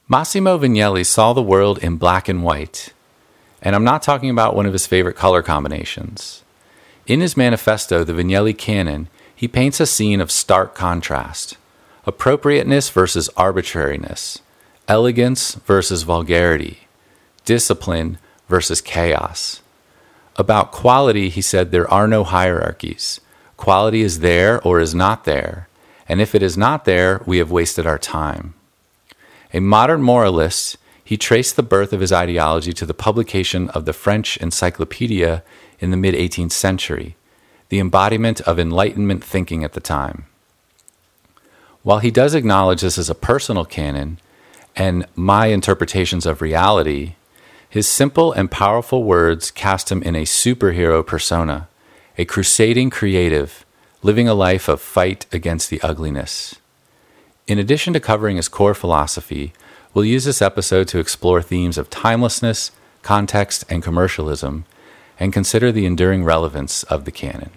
Massimo Vignelli saw the world in black and white, and I'm not talking about one of his favorite color combinations. In his manifesto, The Vignelli Canon, he paints a scene of stark contrast: appropriateness versus arbitrariness, elegance versus vulgarity, discipline versus chaos. About quality, he said there are no hierarchies. Quality is there or is not there, and if it is not there, we have wasted our time. A modern moralist, he traced the birth of his ideology to the publication of the French Encyclopedia in the mid-18th century, the embodiment of Enlightenment thinking at the time. While he does acknowledge this as a personal canon and my interpretations of reality, his simple and powerful words cast him in a superhero persona, a crusading creative, living a life of fight against the ugliness. In addition to covering his core philosophy, we'll use this episode to explore themes of timelessness, context, and commercialism, and consider the enduring relevance of the canon.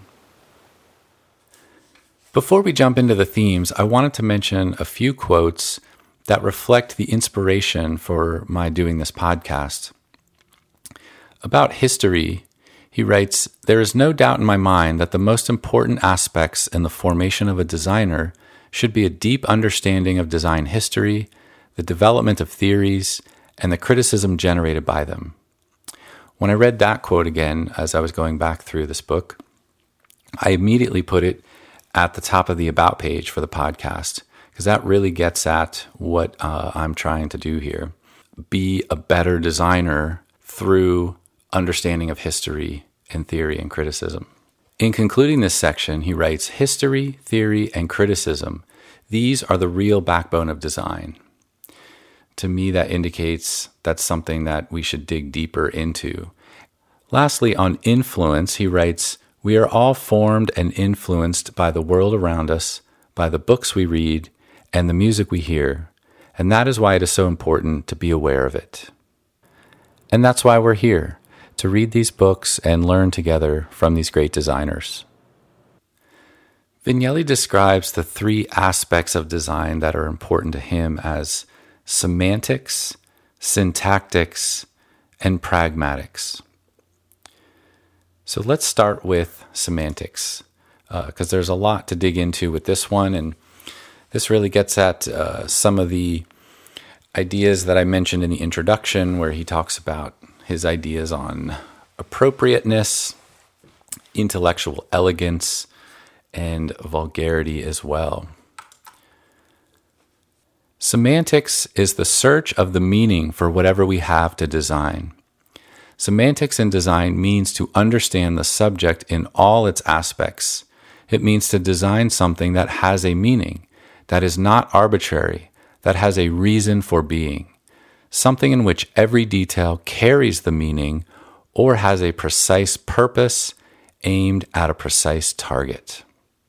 Before we jump into the themes, I wanted to mention a few quotes that reflect the inspiration for my doing this podcast. About history, he writes, "There is no doubt in my mind that the most important aspects in the formation of a designer should be a deep understanding of design history, the development of theories, and the criticism generated by them." When I read that quote again as I was going back through this book, I immediately put it at the top of the About page for the podcast, because that really gets at what I'm trying to do here. Be a better designer through understanding of history and theory and criticism. In concluding this section, he writes, "History, theory, and criticism, these are the real backbone of design." To me, that indicates that's something that we should dig deeper into. Lastly, on influence, he writes, "We are all formed and influenced by the world around us, by the books we read, and the music we hear, and that is why it is so important to be aware of it." And that's why we're here, to read these books and learn together from these great designers. Vignelli describes the three aspects of design that are important to him as semantics, syntactics, and pragmatics. So let's start with semantics, because there's a lot to dig into with this one, and this really gets at some of the ideas that I mentioned in the introduction, where he talks about his ideas on appropriateness, intellectual elegance, and vulgarity as well. Semantics is the search of the meaning for whatever we have to design. Semantics in design means to understand the subject in all its aspects. It means to design something that has a meaning, that is not arbitrary, that has a reason for being, something in which every detail carries the meaning or has a precise purpose aimed at a precise target.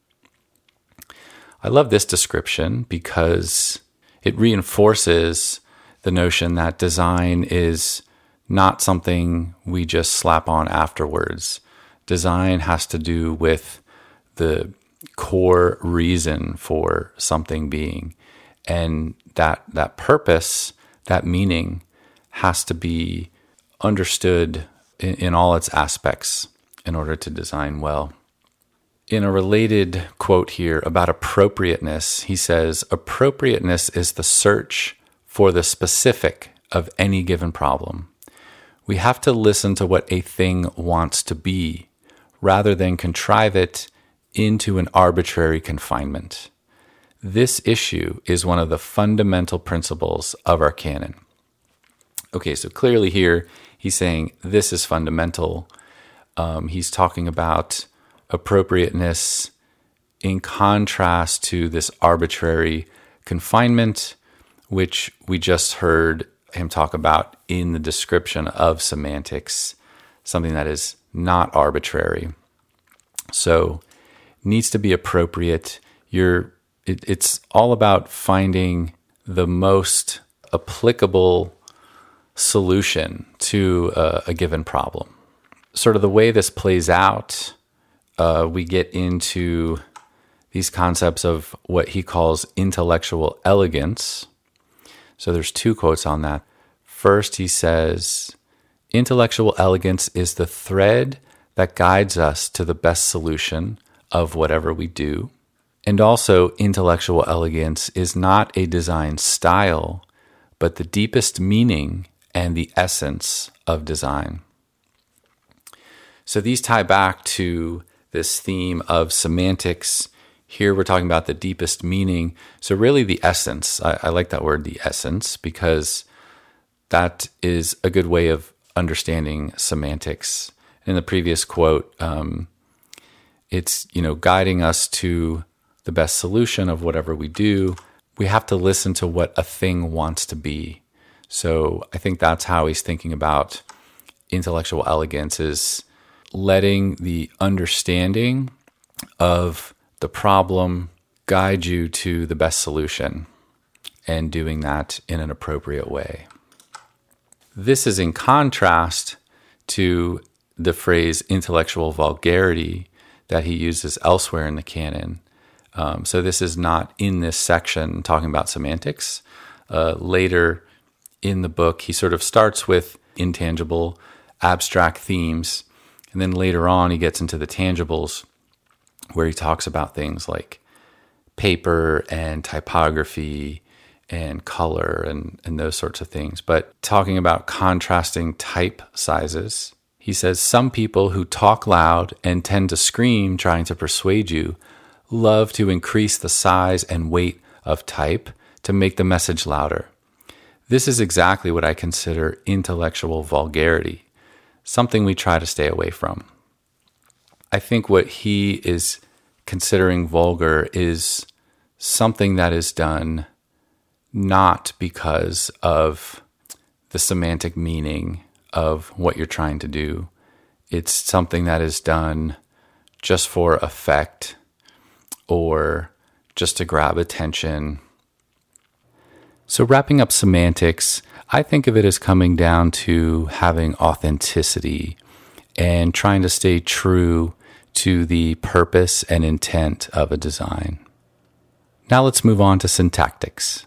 I love this description because it reinforces the notion that design is not something we just slap on afterwards. Design has to do with the core reason for something being, and that purpose, that meaning, has to be understood in all its aspects in order to design well. In a related quote here about appropriateness, he says, "Appropriateness is the search for the specific of any given problem. We have to listen to what a thing wants to be, rather than contrive it into an arbitrary confinement. This issue is one of the fundamental principles of our canon." Okay, so clearly here he's saying this is fundamental. He's talking about appropriateness in contrast to this arbitrary confinement, which we just heard him talk about in the description of semantics, something that is not arbitrary. So needs to be appropriate. It's all about finding the most applicable solution to a given problem. Sort of the way this plays out, we get into these concepts of what he calls intellectual elegance. So there's two quotes on that. First, he says, intellectual elegance is the thread that guides us to the best solution of whatever we do. And also, intellectual elegance is not a design style, but the deepest meaning and the essence of design. So these tie back to this theme of semantics. Here we're talking about the deepest meaning. So really the essence. I like that word, the essence, because that is a good way of understanding semantics. In the previous quote, it's, guiding us to the best solution of whatever we do. We have to listen to what a thing wants to be. So I think that's how he's thinking about intellectual elegance, is letting the understanding of the problem guide you to the best solution and doing that in an appropriate way. This is in contrast to the phrase intellectual vulgarity that he uses elsewhere in the canon. So this is not in this section talking about semantics. Later in the book, he sort of starts with intangible, abstract themes, and then later on he gets into the tangibles, where he talks about things like paper and typography and color and those sorts of things. But talking about contrasting type sizes, he says, some people who talk loud and tend to scream trying to persuade you love to increase the size and weight of type to make the message louder. This is exactly what I consider intellectual vulgarity, something we try to stay away from. I think what he is considering vulgar is something that is done not because of the semantic meaning of what you're trying to do. It's something that is done just for effect or just to grab attention. So wrapping up semantics, I think of it as coming down to having authenticity and trying to stay true to the purpose and intent of a design. Now let's move on to syntactics.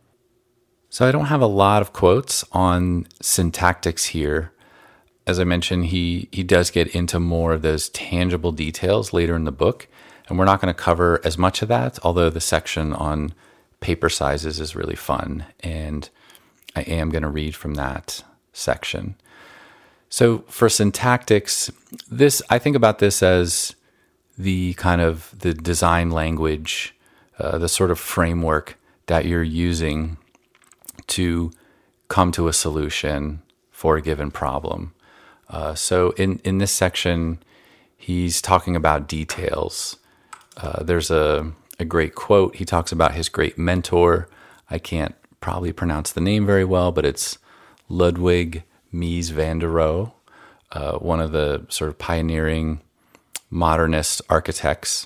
So I don't have a lot of quotes on syntactics here. As I mentioned, he does get into more of those tangible details later in the book, and we're not going to cover as much of that, although the section on paper sizes is really fun, and I am going to read from that section. So for syntactics, I think about this as the kind of the design language, the sort of framework that you're using to come to a solution for a given problem. So in this section, he's talking about details. There's a great quote. He talks about his great mentor. I can't probably pronounce the name very well, but it's Ludwig Mies van der Rohe, one of the sort of pioneering modernist architects.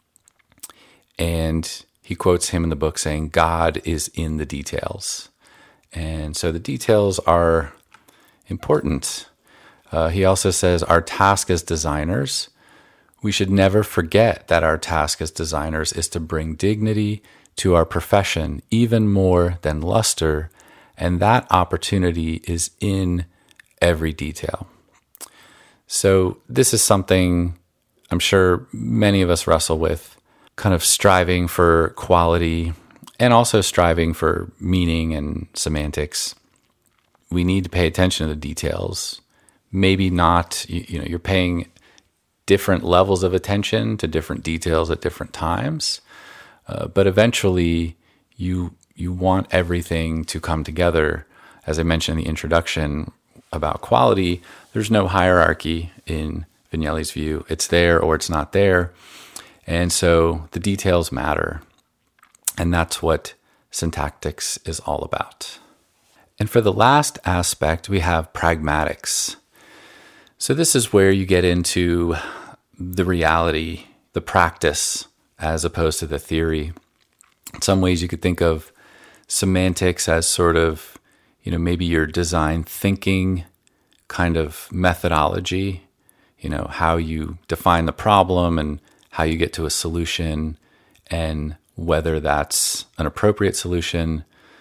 And he quotes him in the book saying, "God is in the details." And so the details are important. He also says, our task as designers, we should never forget that our task as designers is to bring dignity to our profession, even more than luster, and that opportunity is in every detail. So this is something I'm sure many of us wrestle with, kind of striving for quality and also striving for meaning and semantics. We need to pay attention to the details. Maybe not, you're paying different levels of attention to different details at different times, but eventually you want everything to come together. As I mentioned in the introduction about quality, there's no hierarchy in Vignelli's view. It's there or it's not there. And so the details matter. And that's what syntactics is all about. And for the last aspect, we have pragmatics. So this is where you get into the reality, the practice, as opposed to the theory. In some ways, you could think of semantics as sort of, maybe your design thinking kind of methodology, how you define the problem and how you get to a solution and whether that's an appropriate solution.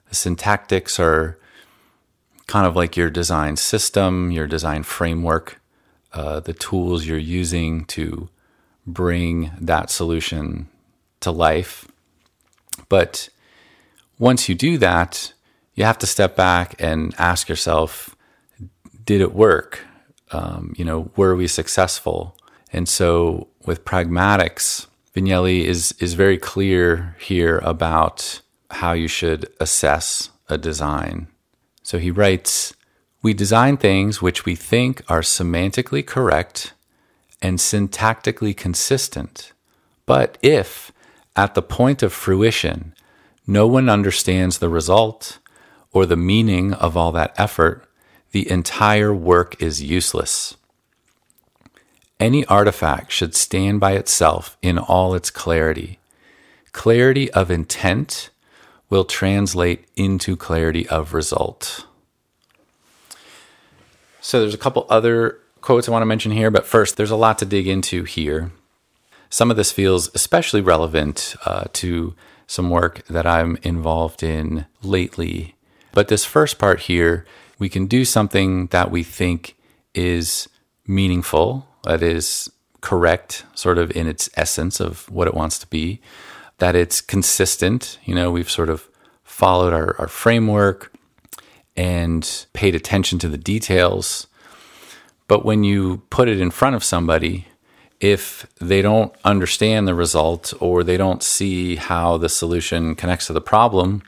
The syntactics are kind of like your design system, your design framework, the tools you're using to bring that solution to life. But once you do that, you have to step back and ask yourself, did it work? Were we successful? And so with pragmatics, Vignelli is very clear here about how you should assess a design. So he writes, "We design things which we think are semantically correct and syntactically consistent. But if, at the point of fruition, no one understands the result or the meaning of all that effort, the entire work is useless. Any artifact should stand by itself in all its clarity. Clarity of intent will translate into clarity of result." So there's a couple other quotes I want to mention here, but first, there's a lot to dig into here. Some of this feels especially relevant to some work that I'm involved in lately. But this first part here, we can do something that we think is meaningful, that is correct, sort of in its essence of what it wants to be, that it's consistent. We've sort of followed our framework and paid attention to the details. But when you put it in front of somebody, if they don't understand the result or they don't see how the solution connects to the problem,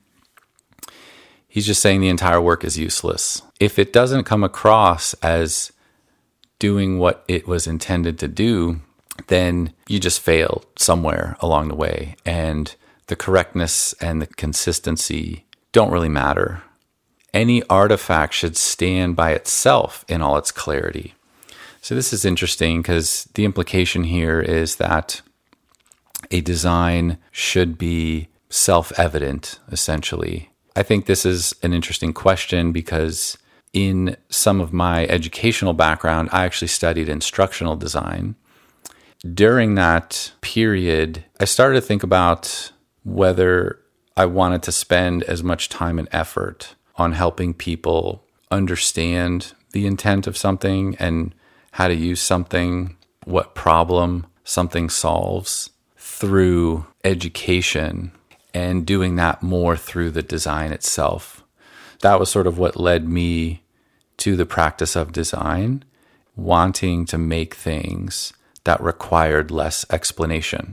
he's just saying the entire work is useless. If it doesn't come across as doing what it was intended to do, then you just failed somewhere along the way. And the correctness and the consistency don't really matter. Any artifact should stand by itself in all its clarity. So this is interesting because the implication here is that a design should be self-evident, essentially. I think this is an interesting question because in some of my educational background, I actually studied instructional design. During that period, I started to think about whether I wanted to spend as much time and effort on helping people understand the intent of something and how to use something, what problem something solves through education, and doing that more through the design itself. That was sort of what led me to the practice of design, wanting to make things that required less explanation.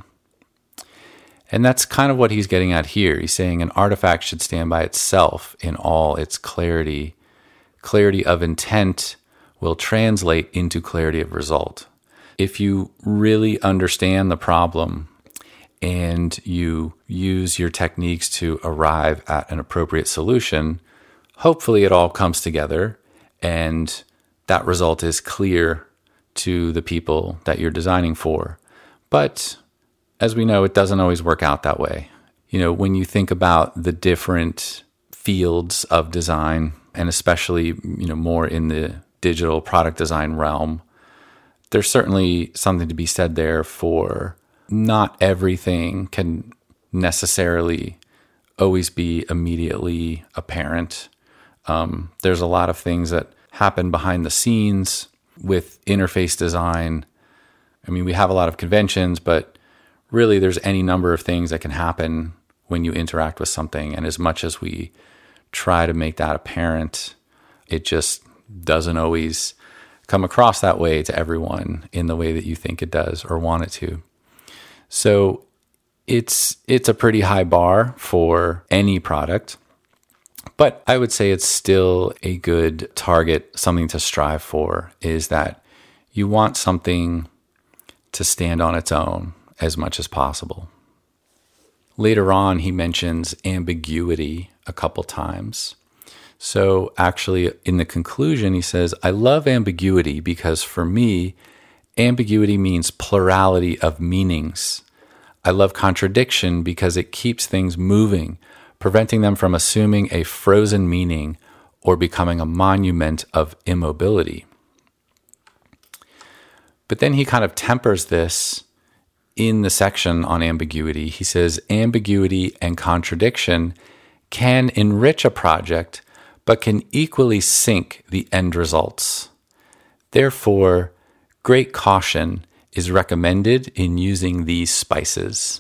And that's kind of what he's getting at here. He's saying an artifact should stand by itself in all its clarity. Clarity of intent will translate into clarity of result. If you really understand the problem and you use your techniques to arrive at an appropriate solution, hopefully it all comes together and that result is clear to the people that you're designing for. But as we know, it doesn't always work out that way. When you think about the different fields of design, and especially, more in the digital product design realm, there's certainly something to be said there for not everything can necessarily always be immediately apparent. There's a lot of things that happen behind the scenes with interface design. We have a lot of conventions, but really there's any number of things that can happen when you interact with something. And as much as we try to make that apparent, it just doesn't always come across that way to everyone in the way that you think it does or want it to. So it's a pretty high bar for any product, but I would say it's still a good target, something to strive for, is that you want something to stand on its own as much as possible. Later on, he mentions ambiguity a couple times. So actually, in the conclusion, he says, "I love ambiguity because for me, ambiguity means plurality of meanings. I love contradiction because it keeps things moving, preventing them from assuming a frozen meaning or becoming a monument of immobility." But then he kind of tempers this in the section on ambiguity. He says, "Ambiguity and contradiction can enrich a project, but can equally sink the end results. Therefore, great caution is recommended in using these spices.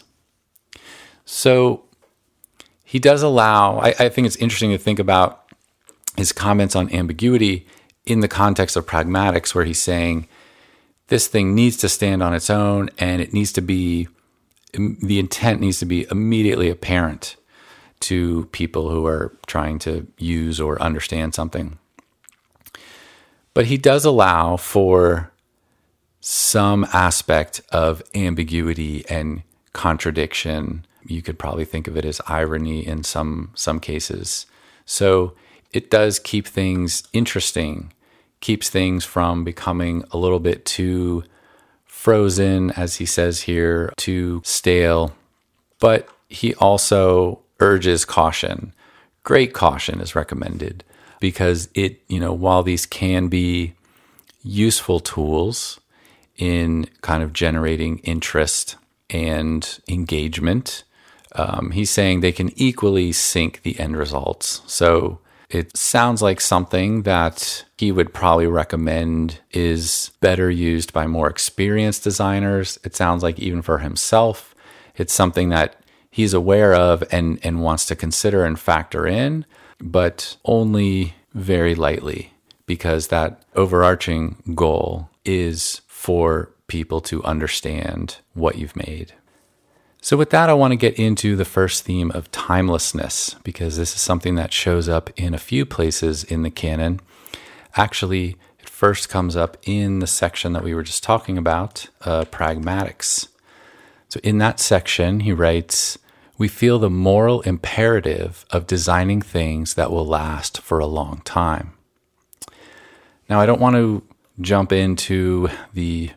So he does allow, I think it's interesting to think about his comments on ambiguity in the context of pragmatics, where he's saying this thing needs to stand on its own, and it needs to be, the intent needs to be immediately apparent to people who are trying to use or understand something. But he does allow for some aspect of ambiguity and contradiction. You could probably think of it as irony in some cases. So it does keep things interesting, keeps things from becoming a little bit too frozen, as he says here, too stale. But he also urges caution. Great caution is recommended, because it, while these can be useful tools in kind of generating interest and engagement, he's saying they can equally sink the end results. So it sounds like something that he would probably recommend is better used by more experienced designers. It sounds like even for himself, it's something that he's aware of and wants to consider and factor in, but only very lightly, because that overarching goal is for people to understand what you've made. So with that, I want to get into the first theme of timelessness, because this is something that shows up in a few places in the canon. Actually, it first comes up in the section that we were just talking about, pragmatics. So in that section, he writes, "We feel the moral imperative of designing things that will last for a long time." Now, I don't want to jump into the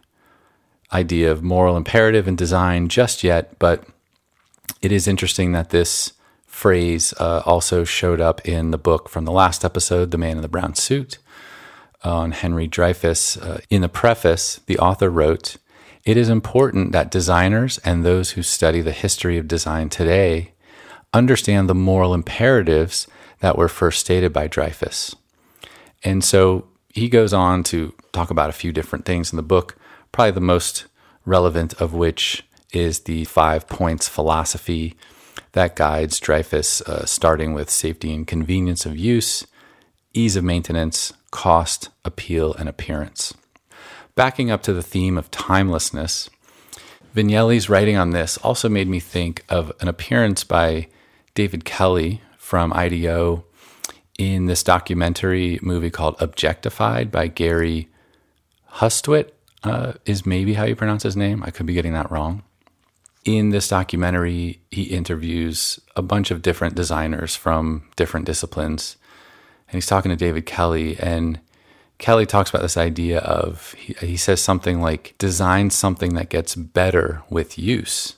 idea of moral imperative in design just yet, but it is interesting that this phrase also showed up in the book from the last episode, The Man in the Brown Suit, on Henry Dreyfuss. In the preface, the author wrote, "It is important that designers and those who study the history of design today understand the moral imperatives that were first stated by Dreyfuss." And so he goes on to talk about a few different things in the book, probably the most relevant of which is the 5 points philosophy that guides Dreyfuss, starting with safety and convenience of use, ease of maintenance, cost, appeal, and appearance. Backing up to the theme of timelessness, Vignelli's writing on this also made me think of an appearance by David Kelly from IDEO in this documentary movie called Objectified by Gary Hustwit, is maybe how you pronounce his name. I could be getting that wrong. In this documentary, he interviews a bunch of different designers from different disciplines. And he's talking to David Kelly, and Kelly talks about this idea of, he says something like, design something that gets better with use,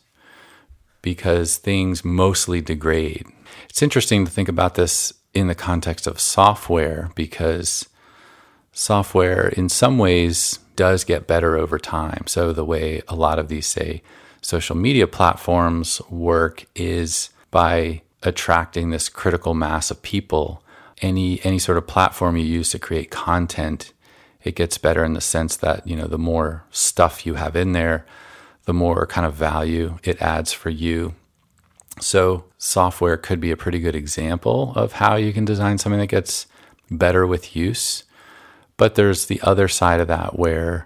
because things mostly degrade. It's interesting to think about this in the context of software, because software in some ways does get better over time. So the way a lot of these, say, social media platforms work is by attracting this critical mass of people. Any sort of platform you use to create content, it gets better in the sense that, the more stuff you have in there, the more kind of value it adds for you. So software could be a pretty good example of how you can design something that gets better with use. But there's the other side of that where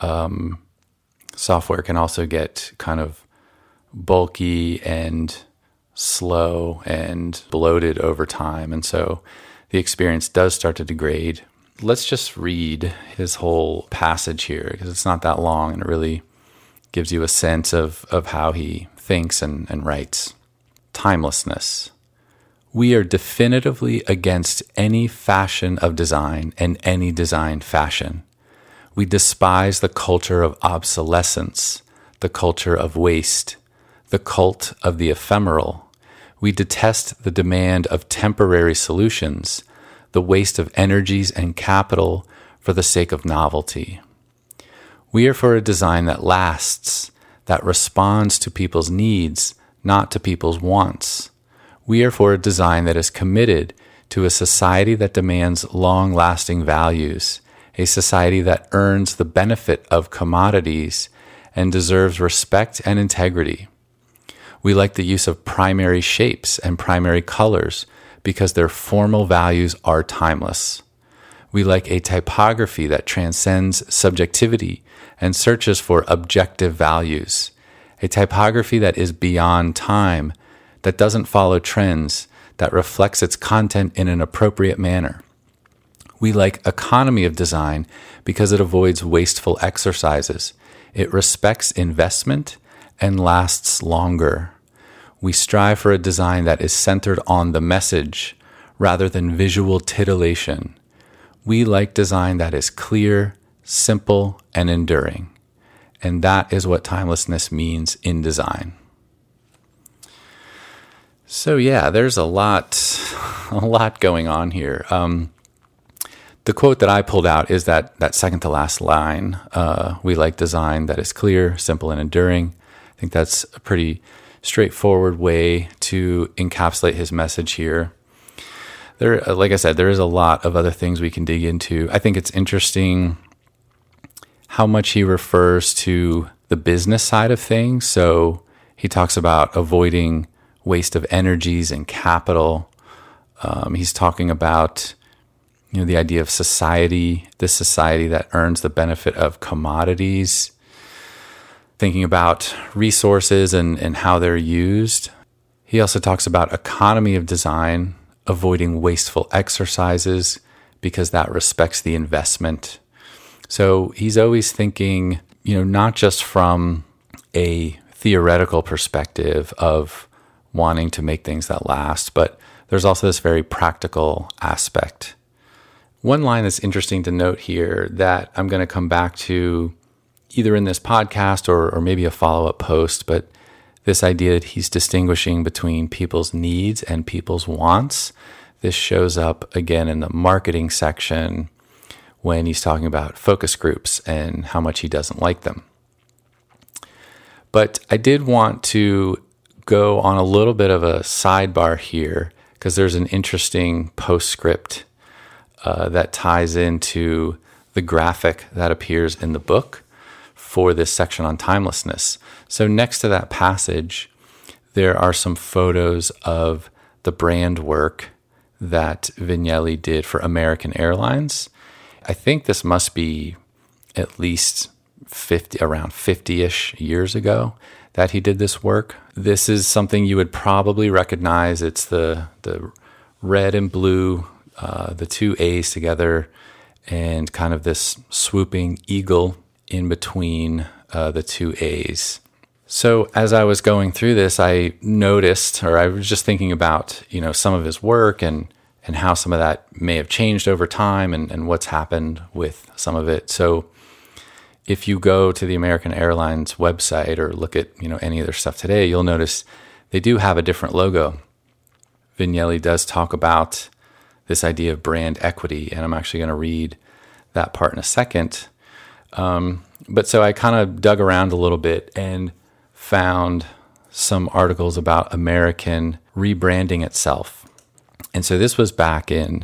software can also get kind of bulky and slow and bloated over time. And so the experience does start to degrade. Let's just read his whole passage here, because it's not that long and it really gives you a sense of how he thinks and writes. Timelessness. We are definitively against any fashion of design and any design fashion. We despise the culture of obsolescence, the culture of waste, the cult of the ephemeral. We detest the demand of temporary solutions, the waste of energies and capital for the sake of novelty. We are for a design that lasts, that responds to people's needs, not to people's wants. We are for a design that is committed to a society that demands long-lasting values, a society that earns the benefit of commodities and deserves respect and integrity. We like the use of primary shapes and primary colors because their formal values are timeless. We like a typography that transcends subjectivity and searches for objective values, a typography that is beyond time, that doesn't follow trends, that reflects its content in an appropriate manner. We like economy of design because it avoids wasteful exercises. It respects investment and lasts longer. We strive for a design that is centered on the message rather than visual titillation. We like design that is clear, simple, and enduring. And that is what timelessness means in design. So yeah, there's a lot going on here. The quote that I pulled out is that second to last line. We like design that is clear, simple, and enduring. I think that's a pretty straightforward way to encapsulate his message here. There, like I said, there is a lot of other things we can dig into. I think it's interesting how much he refers to the business side of things. So he talks about avoiding waste of energies and capital. He's talking about, the idea of society, this society that earns the benefit of commodities, thinking about resources and how they're used. He also talks about economy of design, avoiding wasteful exercises because that respects the investment. So he's always thinking, not just from a theoretical perspective of wanting to make things that last, but there's also this very practical aspect. One line that's interesting to note here that I'm going to come back to either in this podcast or maybe a follow-up post, but this idea that he's distinguishing between people's needs and people's wants. This shows up again in the marketing section when he's talking about focus groups and how much he doesn't like them. But I did want to go on a little bit of a sidebar here because there's an interesting postscript that ties into the graphic that appears in the book for this section on timelessness. So next to that passage, there are some photos of the brand work that Vignelli did for American Airlines. I think this must be at least around 50-ish years ago that he did this work. This is something you would probably recognize. It's the red and blue, the two A's together, and kind of this swooping eagle in between the two A's. So as I was going through this, I noticed, or I was just thinking about, some of his work and how some of that may have changed over time and what's happened with some of it. So if you go to the American Airlines website or look at, any of their stuff today, you'll notice they do have a different logo. Vignelli does talk about this idea of brand equity, and I'm actually going to read that part in a second. But so I kind of dug around a little bit and found some articles about American rebranding itself. And so this was back in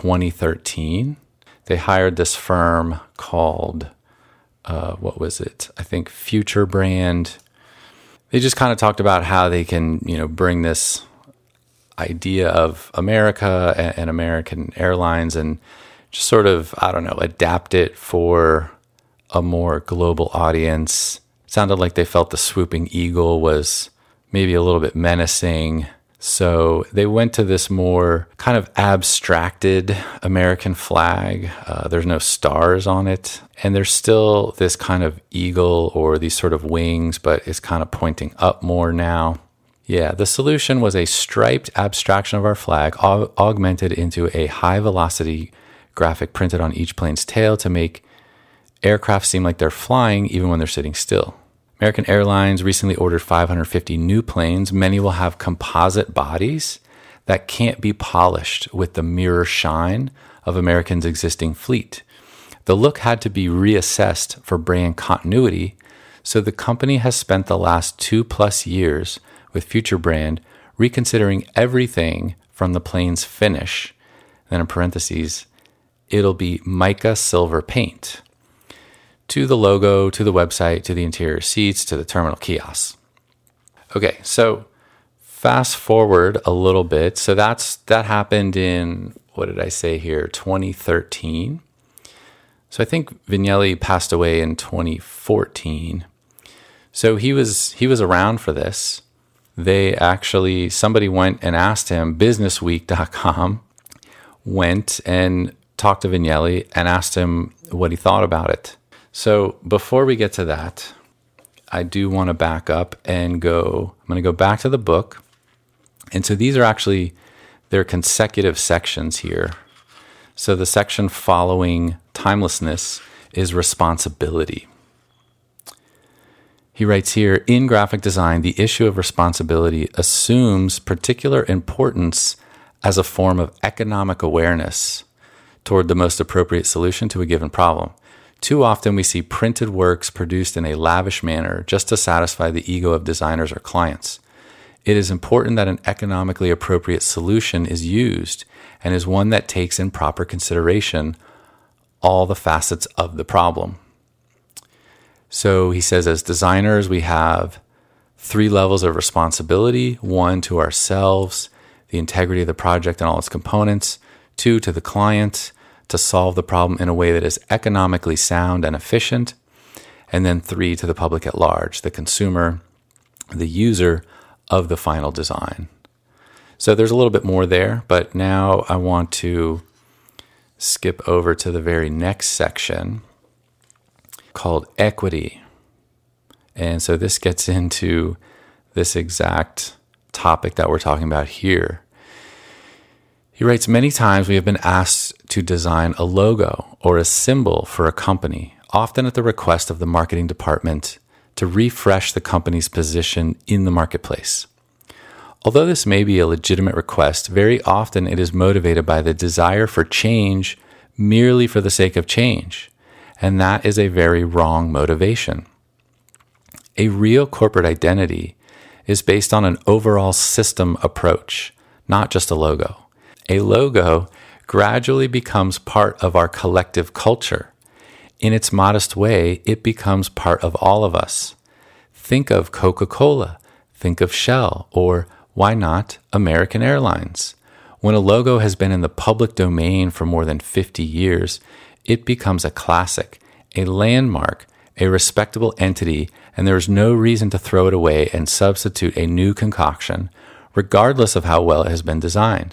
2013. They hired this firm called, what was it? I think Future Brand. They just kind of talked about how they can, bring this idea of America and American Airlines and just sort of, adapt it for a more global audience. It sounded like they felt the swooping eagle was maybe a little bit menacing. So they went to this more kind of abstracted American flag. There's no stars on it. And there's still this kind of eagle or these sort of wings, but it's kind of pointing up more now. Yeah, the solution was a striped abstraction of our flag augmented into a high-velocity graphic printed on each plane's tail to make aircraft seem like they're flying even when they're sitting still. American Airlines recently ordered 550 new planes. Many will have composite bodies that can't be polished with the mirror shine of American's existing fleet. The look had to be reassessed for brand continuity, so the company has spent the last 2+ years with Future Brand reconsidering everything from the plane's finish. Then in parentheses, it'll be mica silver paint. To the logo, to the website, to the interior seats, to the terminal kiosks. Okay, so fast forward a little bit. So that happened in, what did I say here, 2013. So I think Vignelli passed away in 2014. So he was around for this. Somebody went and asked him, businessweek.com went and talked to Vignelli and asked him what he thought about it. So before we get to that, I do want to back up and I'm going to go back to the book. And so these are actually, they're consecutive sections here. So the section following timelessness is responsibility. He writes here, in graphic design, the issue of responsibility assumes particular importance as a form of economic awareness toward the most appropriate solution to a given problem. Too often we see printed works produced in a lavish manner just to satisfy the ego of designers or clients. It is important that an economically appropriate solution is used and is one that takes in proper consideration all the facets of the problem. So he says, as designers, we have 3 levels of responsibility. 1, to ourselves, the integrity of the project and all its components. 2, to the client, to solve the problem in a way that is economically sound and efficient. And then 3, to the public at large, the consumer, the user of the final design. So there's a little bit more there, but now I want to skip over to the very next section called equity. And so this gets into this exact topic that we're talking about here. He writes, many times we have been asked to design a logo or a symbol for a company, often at the request of the marketing department to refresh the company's position in the marketplace. Although this may be a legitimate request, very often it is motivated by the desire for change merely for the sake of change, and that is a very wrong motivation. A real corporate identity is based on an overall system approach, not just a logo. A logo gradually becomes part of our collective culture. In its modest way, it becomes part of all of us. Think of Coca-Cola, think of Shell, or why not American Airlines? When a logo has been in the public domain for more than 50 years, it becomes a classic, a landmark, a respectable entity, and there is no reason to throw it away and substitute a new concoction, regardless of how well it has been designed.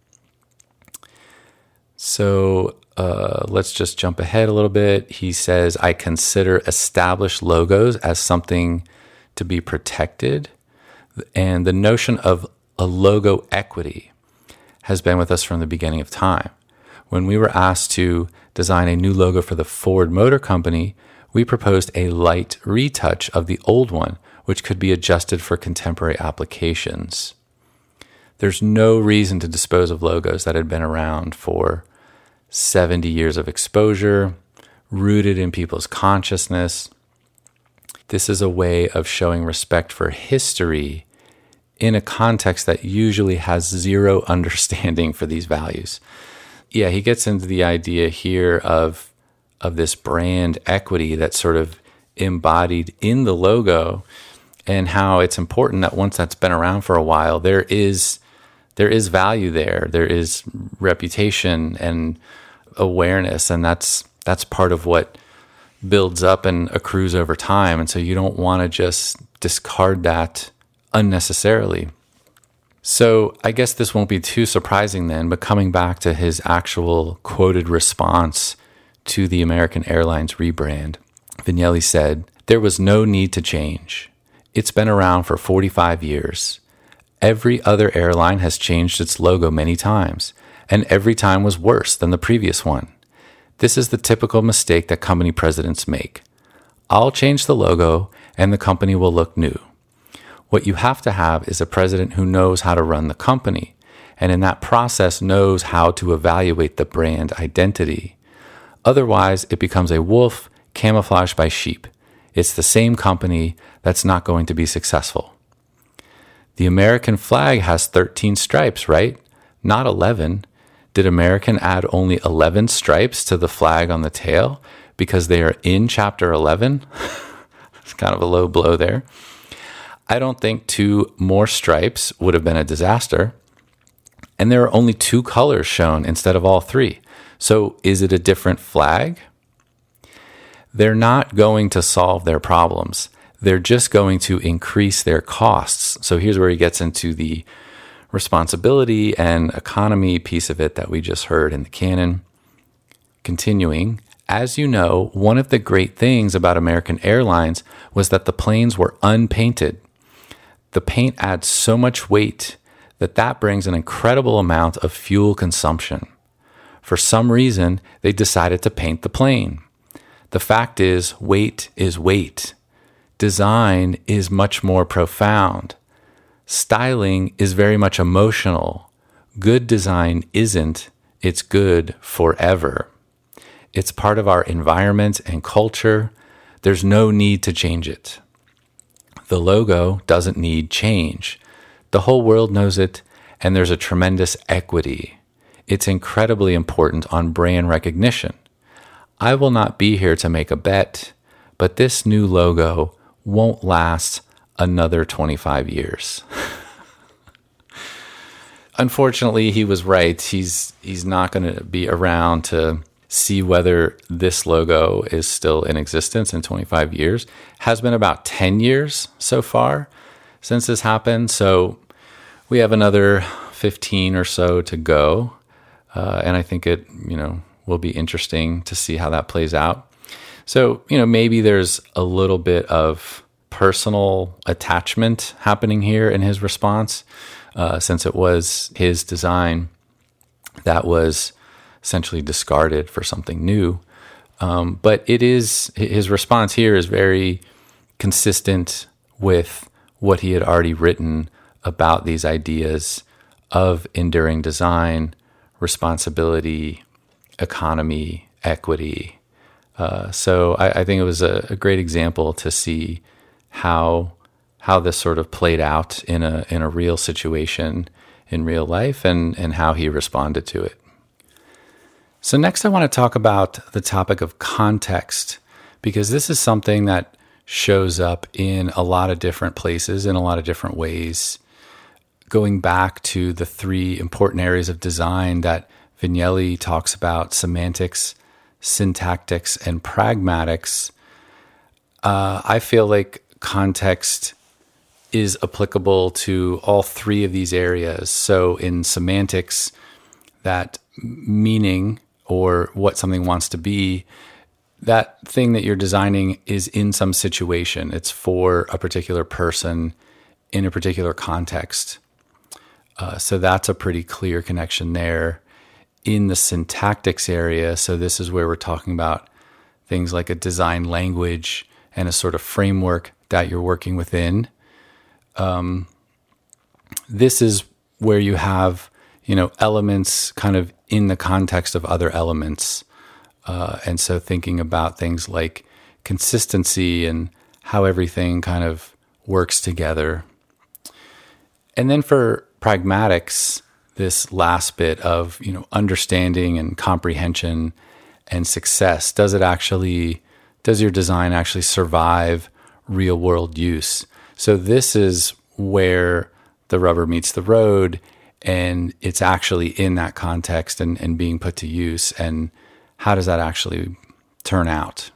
So let's just jump ahead a little bit. He says, I consider established logos as something to be protected. And the notion of a logo equity has been with us from the beginning of time. When we were asked to design a new logo for the Ford Motor Company, we proposed a light retouch of the old one, which could be adjusted for contemporary applications. There's no reason to dispose of logos that had been around for 70 years of exposure, rooted in people's consciousness. This is a way of showing respect for history in a context that usually has zero understanding for these values. Yeah, he gets into the idea here of this brand equity that's sort of embodied in the logo, and how it's important that once that's been around for a while, there is value there. There is reputation and awareness, and that's part of what builds up and accrues over time. And so you don't want to just discard that unnecessarily. So I guess this won't be too surprising then, but coming back to his actual quoted response to the American Airlines rebrand, Vignelli said, "There was no need to change. It's been around for 45 years. Every other airline has changed its logo many times, and every time was worse than the previous one. This is the typical mistake that company presidents make. I'll change the logo, and the company will look new. What you have to have is a president who knows how to run the company, and in that process knows how to evaluate the brand identity. Otherwise, it becomes a wolf camouflaged by sheep. It's the same company that's not going to be successful." The American flag has 13 stripes, right? Not 11. Did American add only 11 stripes to the flag on the tail because they are in chapter 11? It's kind of a low blow there. I don't think 2 more stripes would have been a disaster. And there are only 2 colors shown instead of all 3. So is it a different flag? They're not going to solve their problems. They're just going to increase their costs. So here's where he gets into the responsibility and economy piece of it that we just heard in the canon. Continuing, as you know, one of the great things about American Airlines was that the planes were unpainted. The paint adds so much weight that brings an incredible amount of fuel consumption. For some reason, they decided to paint the plane. The fact is weight. Design is much more profound. Styling is very much emotional. Good design isn't. It's good forever. It's part of our environment and culture. There's no need to change it. The logo doesn't need change. The whole world knows it, and there's a tremendous equity. It's incredibly important on brand recognition. I will not be here to make a bet, but this new logo won't last another 25 years. Unfortunately, he was right. He's not going to be around to see whether this logo is still in existence in 25 years. Has been about 10 years so far since this happened. So we have another 15 or so to go. And I think it, will be interesting to see how that plays out. So, maybe there's a little bit of personal attachment happening here in his response, since it was his design that was essentially discarded for something new. But his response here is very consistent with what he had already written about these ideas of enduring design, responsibility, economy, equity. So I think it was a great example to see how this sort of played out in a real situation in real life and how he responded to it. So next I want to talk about the topic of context, because this is something that shows up in a lot of different places in a lot of different ways. Going back to the 3 important areas of design that Vignelli talks about, semantics, syntactics, and pragmatics, I feel like context is applicable to all 3 of these areas. So in semantics, that meaning or what something wants to be, that thing that you're designing is in some situation. It's for a particular person in a particular context. So that's a pretty clear connection there. In the syntactics area, so this is where we're talking about things like a design language and a sort of framework that you're working within. This is where you have, elements kind of in the context of other elements. And so thinking about things like consistency and how everything kind of works together. And then for pragmatics, this last bit of, understanding and comprehension and success. Does your design actually survive real world use? So this is where the rubber meets the road, and it's actually in that context and being put to use. And how does that actually turn out?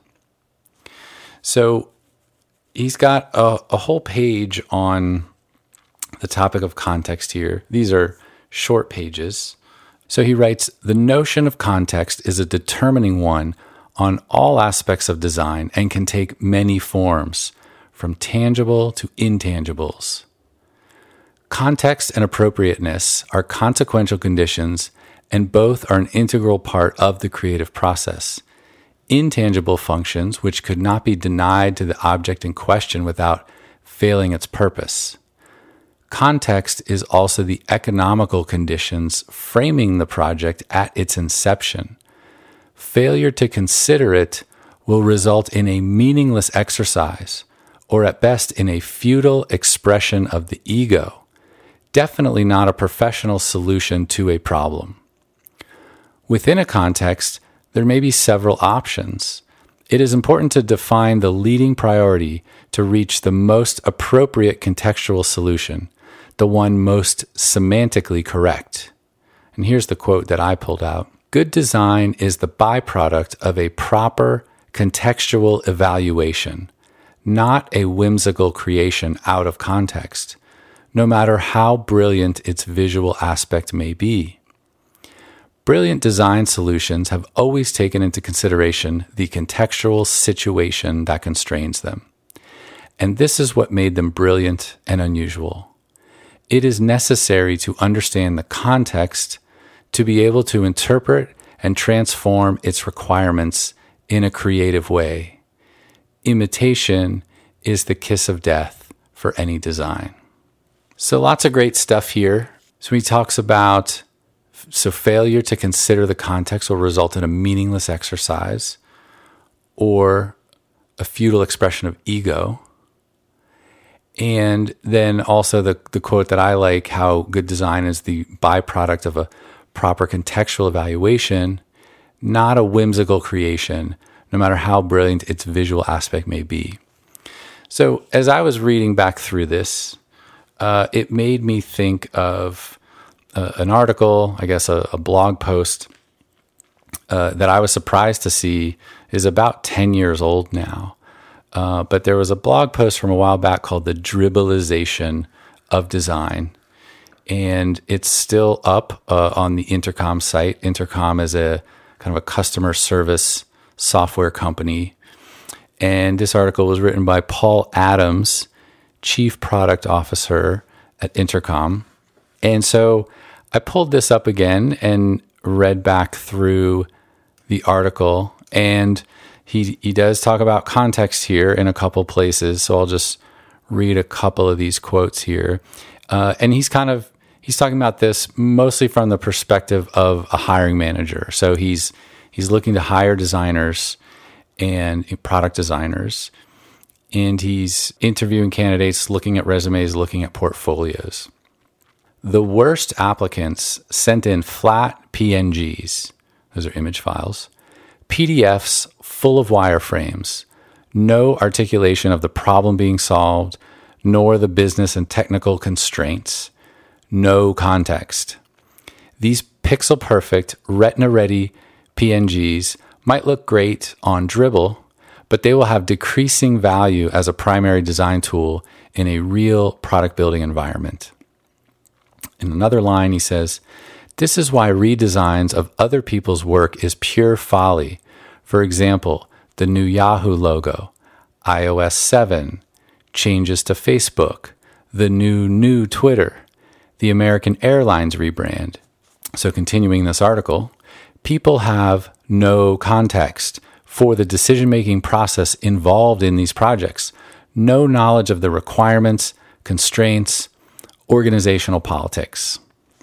So he's got a whole page on the topic of context here. These are short pages. So he writes, the notion of context is a determining one on all aspects of design and can take many forms, from tangible to intangibles. Context and appropriateness are consequential conditions, and both are an integral part of the creative process. Intangible functions which could not be denied to the object in question without failing its purpose. Context is also the economical conditions framing the project at its inception. Failure to consider it will result in a meaningless exercise, or at best in a futile expression of the ego, definitely not a professional solution to a problem. Within a context, there may be several options. It is important to define the leading priority to reach the most appropriate contextual solution, the one most semantically correct. And here's the quote that I pulled out. Good design is the byproduct of a proper contextual evaluation, not a whimsical creation out of context, no matter how brilliant its visual aspect may be. Brilliant design solutions have always taken into consideration the contextual situation that constrains them. And this is what made them brilliant and unusual. It is necessary to understand the context to be able to interpret and transform its requirements in a creative way. Imitation is the kiss of death for any design. So lots of great stuff here. So he talks about failure to consider the context will result in a meaningless exercise or a futile expression of ego. And then also the quote that I like, how good design is the byproduct of a proper contextual evaluation, not a whimsical creation, no matter how brilliant its visual aspect may be. So as I was reading back through this, it made me think of an article, I guess a blog post that I was surprised to see is about 10 years old now. But there was a blog post from a while back called The Dribbleization of Design. And it's still up on the Intercom site. Intercom is a kind of a customer service software company. And this article was written by Paul Adams, Chief Product Officer at Intercom. And so I pulled this up again and read back through the article. And he does talk about context here in a couple places. So I'll just read a couple of these quotes here. And he's talking about this mostly from the perspective of a hiring manager. So he's looking to hire designers and product designers, and he's interviewing candidates, looking at resumes, looking at portfolios. The worst applicants sent in flat PNGs, those are image files, PDFs full of wireframes, no articulation of the problem being solved, nor the business and technical constraints, no context. These pixel-perfect, retina-ready PNGs might look great on Dribbble, but they will have decreasing value as a primary design tool in a real product building environment. In another line, he says, this is why redesigns of other people's work is pure folly. For example, the new Yahoo logo, iOS 7, changes to Facebook, the new Twitter, the American Airlines rebrand. So continuing this article, people have no context for the decision-making process involved in these projects, no knowledge of the requirements, constraints, organizational politics.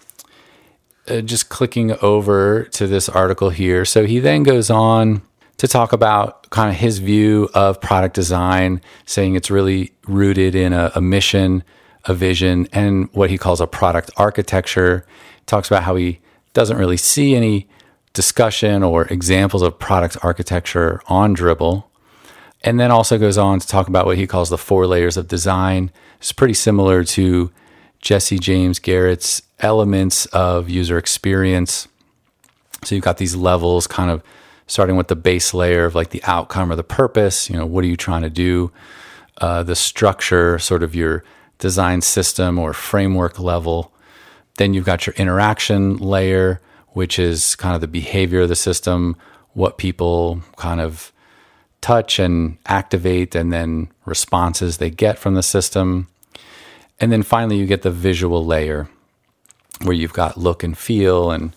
Just clicking over to this article here. So he then goes on to talk about kind of his view of product design, saying it's really rooted in a mission, a vision, and what he calls a product architecture. Talks about how he doesn't really see any discussion or examples of product architecture on Dribbble. And then also goes on to talk about what he calls the 4 layers of design. It's pretty similar to Jesse James Garrett's elements of user experience. So you've got these levels kind of starting with the base layer of like the outcome or the purpose, what are you trying to do? The structure, sort of your design system or framework level. Then you've got your interaction layer, which is kind of the behavior of the system, what people kind of touch and activate, and then responses they get from the system. And then finally, you get the visual layer, where you've got look and feel and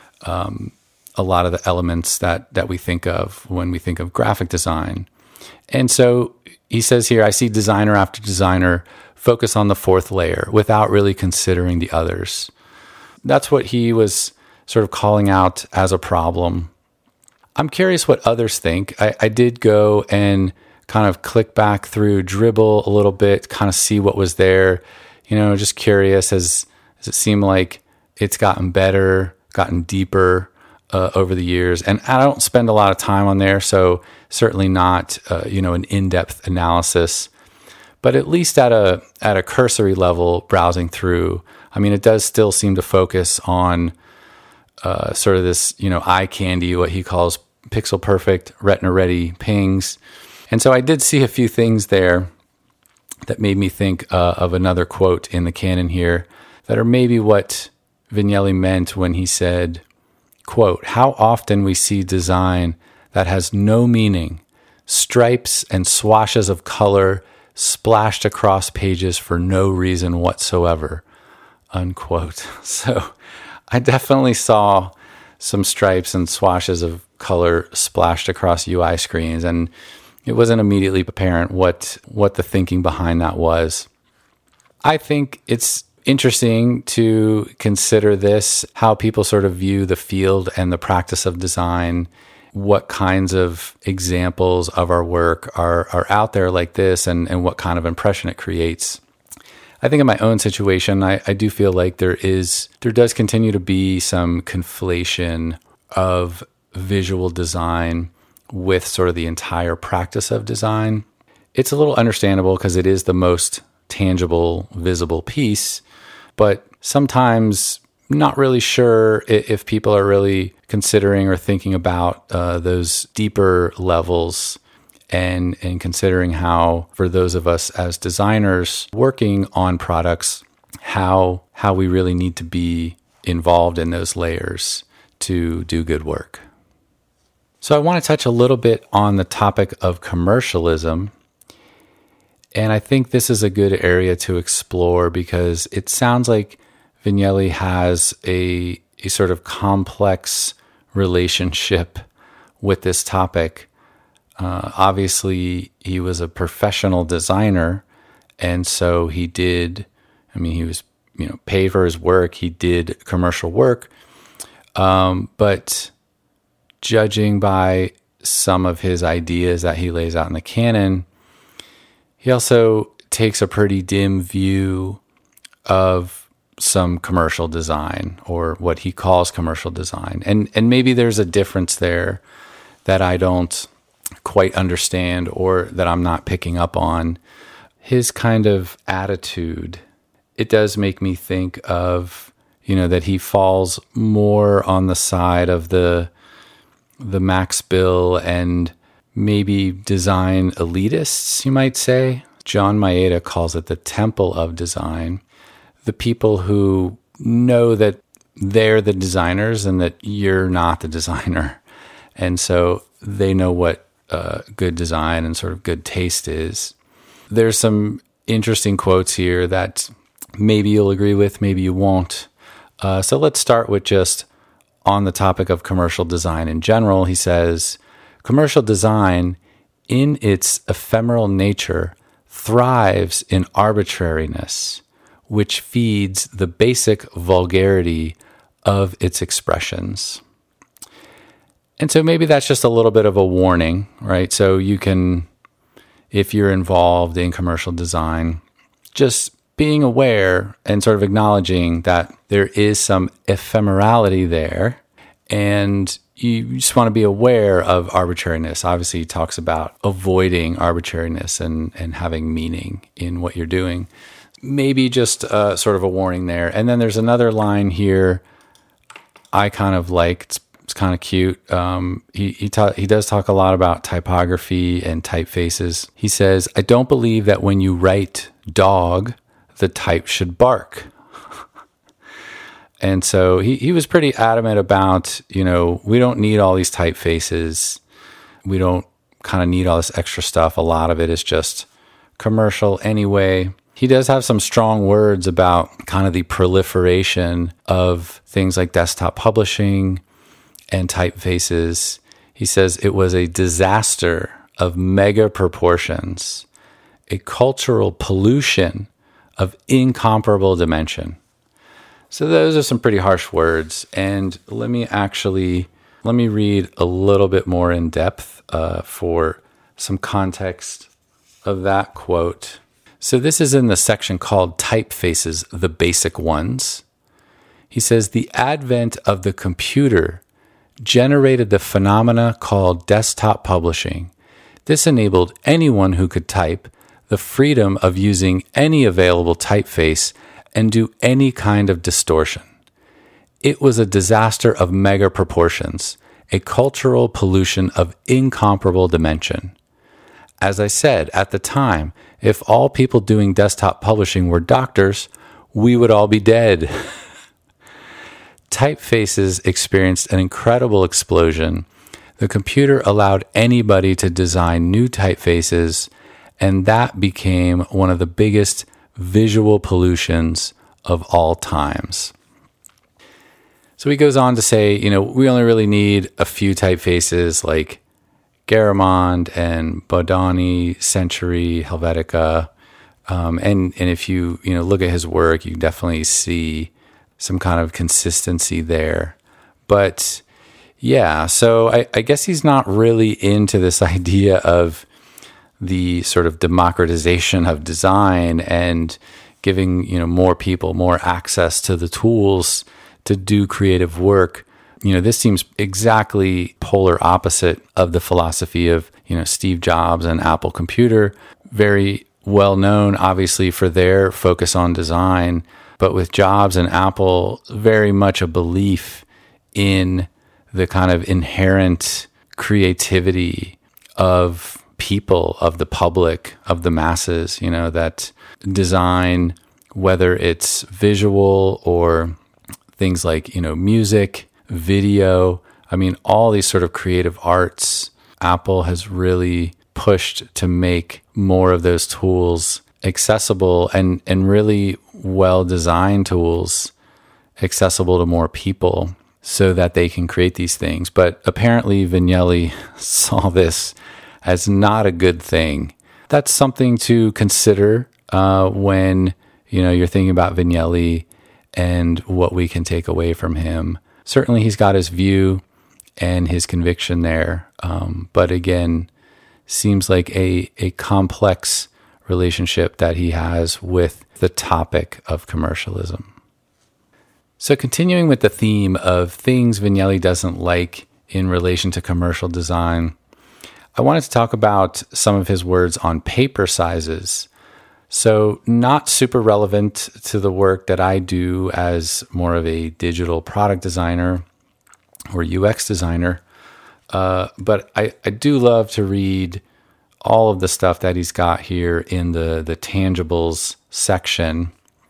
a lot of the elements that we think of when we think of graphic design. And so he says here, I see designer after designer focus on the 4th layer without really considering the others. That's what he was sort of calling out as a problem. I'm curious what others think. I did go and kind of click back through Dribbble a little bit, kind of see what was there. Just curious as Does it seem like it's gotten better, gotten deeper over the years? And I don't spend a lot of time on there, so certainly not an in-depth analysis. But at least at a cursory level, browsing through, I mean, it does still seem to focus on sort of this, eye candy, what he calls pixel perfect, retina ready pings. And so I did see a few things there that made me think of another quote in the canon here that are maybe what Vignelli meant when he said, quote, "How often we see design that has no meaning, stripes and swashes of color splashed across pages for no reason whatsoever," unquote. So I definitely saw some stripes and swashes of color splashed across UI screens, and it wasn't immediately apparent what the thinking behind that was. I think it's interesting to consider this, how people sort of view the field and the practice of design, what kinds of examples of our work are out there like this, and what kind of impression it creates. I think in my own situation, I do feel like there does continue to be some conflation of visual design with sort of the entire practice of design. It's a little understandable because it is the most tangible, visible piece, but sometimes not really sure if people are really considering or thinking about those deeper levels and considering how, for those of us as designers working on products, how we really need to be involved in those layers to do good work. So I want to touch a little bit on the topic of commercialism. And I think this is a good area to explore because it sounds like Vignelli has a sort of complex relationship with this topic. Obviously, he was a professional designer, and so he was paid for his work. He did commercial work, but judging by some of his ideas that he lays out in the canon, he also takes a pretty dim view of some commercial design, or what he calls commercial design. And maybe there's a difference there that I don't quite understand, or that I'm not picking up on. His kind of attitude, it does make me think of, that he falls more on the side of the Max Bill and maybe design elitists, you might say. John Maeda calls it the temple of design. The people who know that they're the designers and that you're not the designer. And so they know what good design and sort of good taste is. There's some interesting quotes here that maybe you'll agree with, maybe you won't. So let's start with just on the topic of commercial design in general. He says, "Commercial design, in its ephemeral nature, thrives in arbitrariness, which feeds the basic vulgarity of its expressions." And so maybe that's just a little bit of a warning, right? So you can, if you're involved in commercial design, just being aware and sort of acknowledging that there is some ephemerality there, and you just want to be aware of arbitrariness. Obviously, he talks about avoiding arbitrariness and having meaning in what you're doing. Maybe just sort of a warning there. And then there's another line here I kind of like. It's kind of cute. He does talk a lot about typography and typefaces. He says, "I don't believe that when you write dog, the type should bark." And so he was pretty adamant about, we don't need all these typefaces. We don't kind of need all this extra stuff. A lot of it is just commercial anyway. He does have some strong words about kind of the proliferation of things like desktop publishing and typefaces. He says it was a disaster of mega proportions, a cultural pollution of incomparable dimension. So those are some pretty harsh words. And let me read a little bit more in depth for some context of that quote. So this is in the section called Typefaces, the Basic Ones. He says, the advent of the computer generated the phenomena called desktop publishing. This enabled anyone who could type the freedom of using any available typeface and do any kind of distortion. It was a disaster of mega proportions, a cultural pollution of incomparable dimension. As I said at the time, if all people doing desktop publishing were doctors, we would all be dead. Typefaces experienced an incredible explosion. The computer allowed anybody to design new typefaces, and that became one of the biggest visual pollutions of all times. So he goes on to say, we only really need a few typefaces like Garamond and Bodoni, Century, Helvetica. And if you look at his work, you definitely see some kind of consistency there. But yeah, so I guess he's not really into this idea of the sort of democratization of design and giving, more people more access to the tools to do creative work. This seems exactly polar opposite of the philosophy of, Steve Jobs and Apple Computer. Very well known, obviously, for their focus on design. But with Jobs and Apple, very much a belief in the kind of inherent creativity of people, of the public, of the masses, that design, whether it's visual or things like, music, video, all these sort of creative arts, Apple has really pushed to make more of those tools accessible and really well-designed tools accessible to more people so that they can create these things. But apparently Vignelli saw this as not a good thing. That's something to consider when you're thinking about Vignelli and what we can take away from him. Certainly he's got his view and his conviction there. But again, seems like a complex relationship that he has with the topic of commercialism. So continuing with the theme of things Vignelli doesn't like in relation to commercial design, I wanted to talk about some of his words on paper sizes. So not super relevant to the work that I do as more of a digital product designer or UX designer, but I do love to read all of the stuff that he's got here in the tangibles section.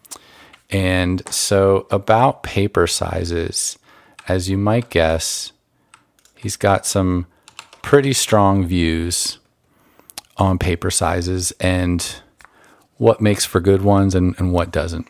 And so about paper sizes, as you might guess, he's got some pretty strong views on paper sizes and what makes for good ones and what doesn't.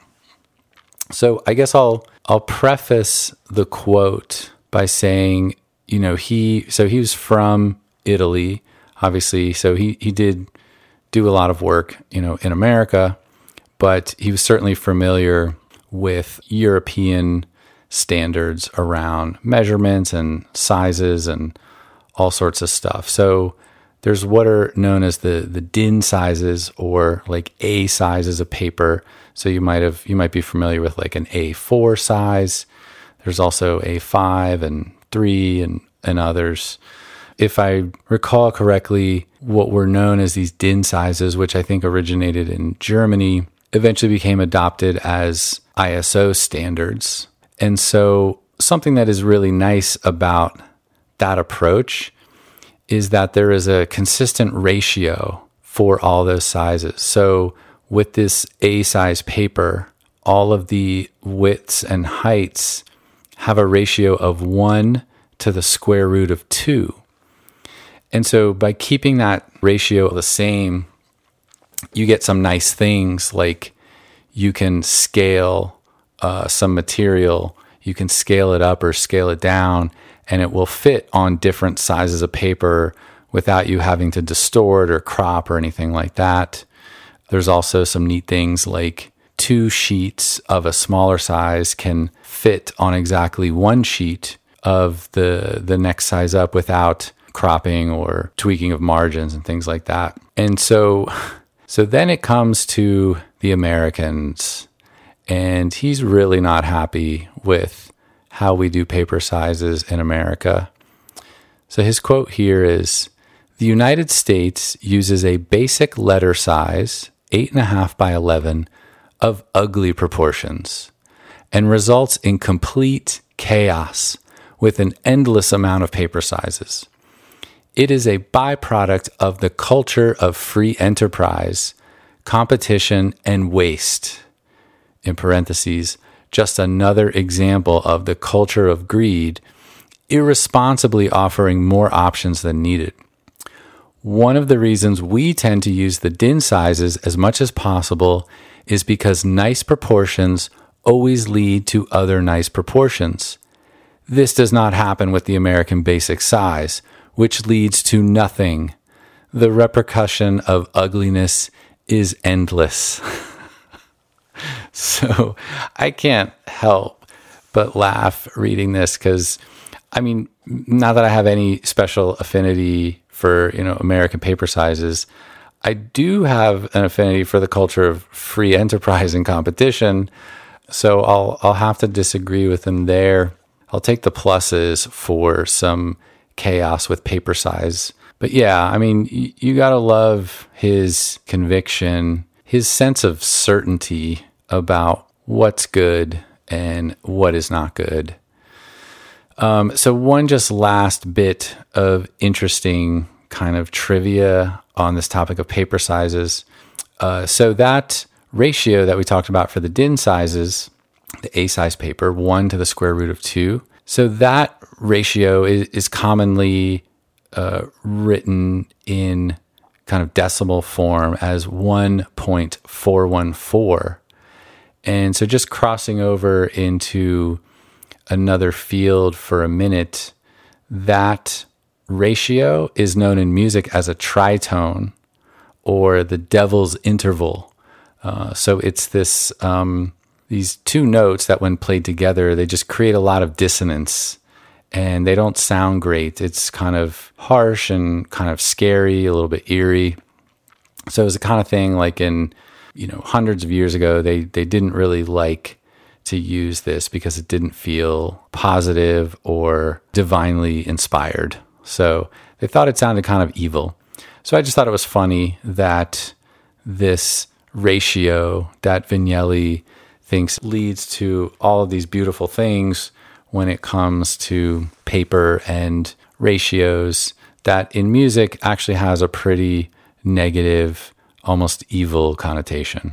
So I guess I'll preface the quote by saying, he was from Italy, obviously, so he did do a lot of work, in America, but he was certainly familiar with European standards around measurements and sizes and all sorts of stuff. So there's what are known as the DIN sizes, or like A sizes of paper. So you might be familiar with like an A4 size. There's also A5 and 3 and others. If I recall correctly, what were known as these DIN sizes, which I think originated in Germany, eventually became adopted as ISO standards. And so something that is really nice about that approach is that there is a consistent ratio for all those sizes. So with this A size paper, all of the widths and heights have a ratio of 1 to the square root of 2. And so by keeping that ratio the same, you get some nice things like you can scale some material, you can scale it up or scale it down, and it will fit on different sizes of paper without you having to distort or crop or anything like that. There's also some neat things like 2 sheets of a smaller size can fit on exactly 1 sheet of the next size up without cropping or tweaking of margins and things like that. And so then it comes to the Americans and he's really not happy with how we do paper sizes in America. So his quote here is, "The United States uses a basic letter size, 8.5 by 11, of ugly proportions, and results in complete chaos with an endless amount of paper sizes. It is a byproduct of the culture of free enterprise, competition, and waste." In parentheses, just another example of the culture of greed, irresponsibly offering more options than needed. One of the reasons we tend to use the DIN sizes as much as possible is because nice proportions always lead to other nice proportions. This does not happen with the American basic size, which leads to nothing. The repercussion of ugliness is endless. So I can't help but laugh reading this because, I mean, not that I have any special affinity for, American paper sizes, I do have an affinity for the culture of free enterprise and competition. So I'll have to disagree with him there. I'll take the pluses for some chaos with paper size. But yeah, I mean, you gotta love his conviction, his sense of certainty about what's good and what is not good. So one just last bit of interesting kind of trivia on this topic of paper sizes. So that ratio that we talked about for the DIN sizes, the A size paper, 1 to the square root of 2. So that ratio is commonly written in kind of decimal form as 1.414. And so just crossing over into another field for a minute, that ratio is known in music as a tritone or the devil's interval. So it's this these two notes that when played together, they just create a lot of dissonance and they don't sound great. It's kind of harsh and kind of scary, a little bit eerie. So it's the kind of thing like in, hundreds of years ago, they didn't really like to use this because it didn't feel positive or divinely inspired. So they thought it sounded kind of evil. So I just thought it was funny that this ratio that Vignelli thinks leads to all of these beautiful things when it comes to paper and ratios, that in music actually has a pretty negative, almost evil connotation.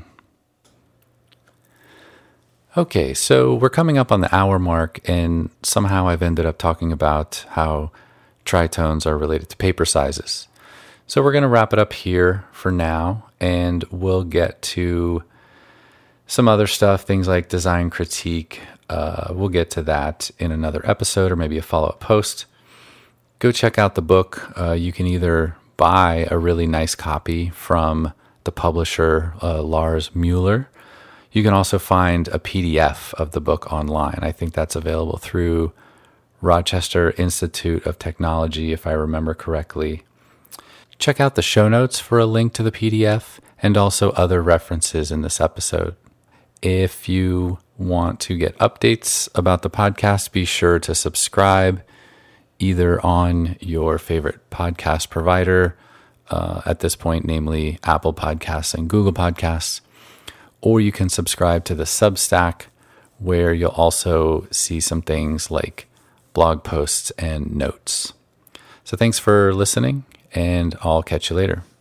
Okay, so we're coming up on the hour mark, and somehow I've ended up talking about how tritones are related to paper sizes. So we're going to wrap it up here for now, and we'll get to some other stuff, things like design critique. We'll get to that in another episode or maybe a follow-up post. Go check out the book. You can either buy a really nice copy from the publisher, Lars Mueller. You can also find a PDF of the book online. I think that's available through Rochester Institute of Technology, if I remember correctly. Check out the show notes for a link to the PDF and also other references in this episode. If you want to get updates about the podcast, be sure to subscribe either on your favorite podcast provider, at this point, namely Apple Podcasts and Google Podcasts, or you can subscribe to the Substack, where you'll also see some things like blog posts and notes. So thanks for listening, and I'll catch you later.